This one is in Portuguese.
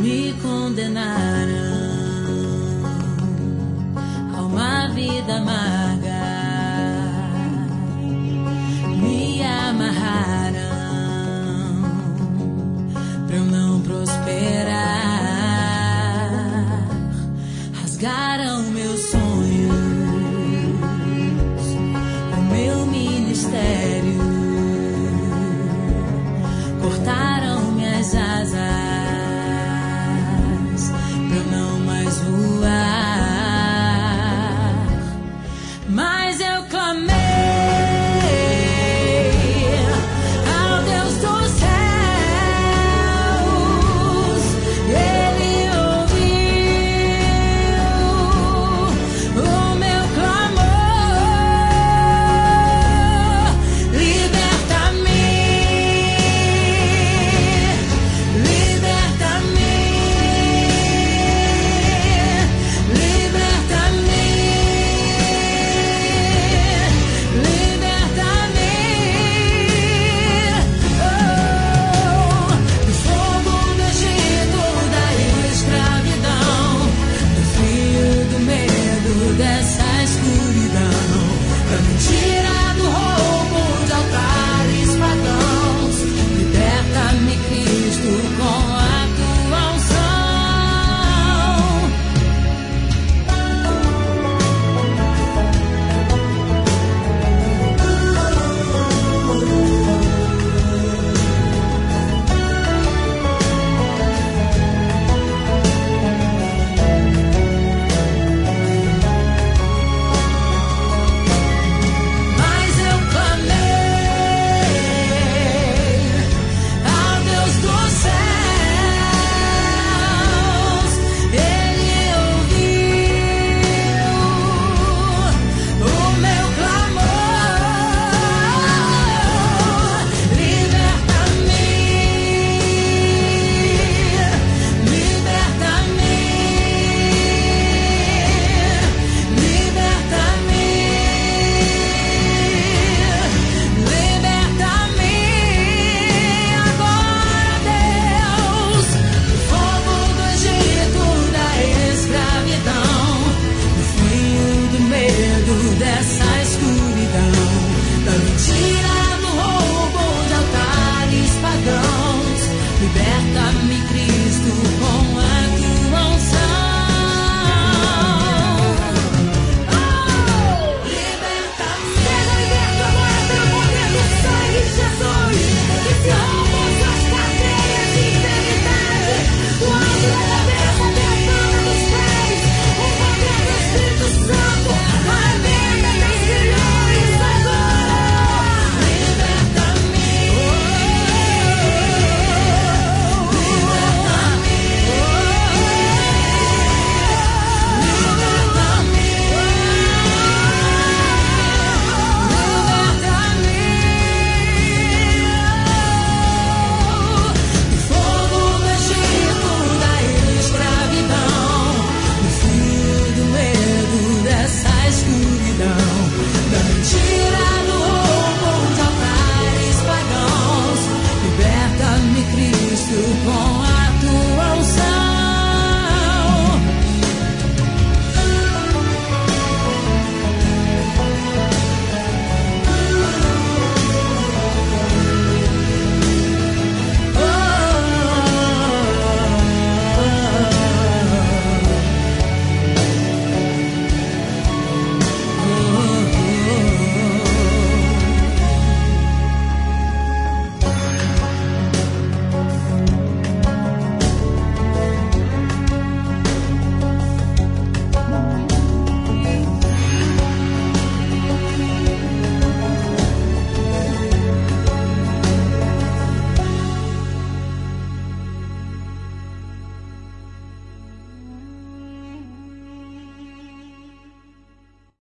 me condenaram a uma vida amarga, me amarraram pra eu não prosperar, rasgaram meus sonhos, o meu ministério, cortaram minhas asas pra eu não mais voar. Mas eu clamei ao Deus dos céus, Ele ouviu o meu clamor. Liberta-me, liberta-me, liberta-me, liberta-me, do fogo do Egito, da escravidão, do frio, do medo, dessa escuridão, da mentira, do roubo, de altares pagãos. Liberta-me, Cristo, com a tua unção. Mas eu clamei ao Deus dos céus, Ele ouviu o meu clamor. Liberta-me, liberta-me, liberta-me, liberta-me agora, Deus, do fogo do Egito, da escravidão, do frio, do medo, dessa escuridão, da mentira, do roubo, de altares pagãos. Liberta-me, Cristo,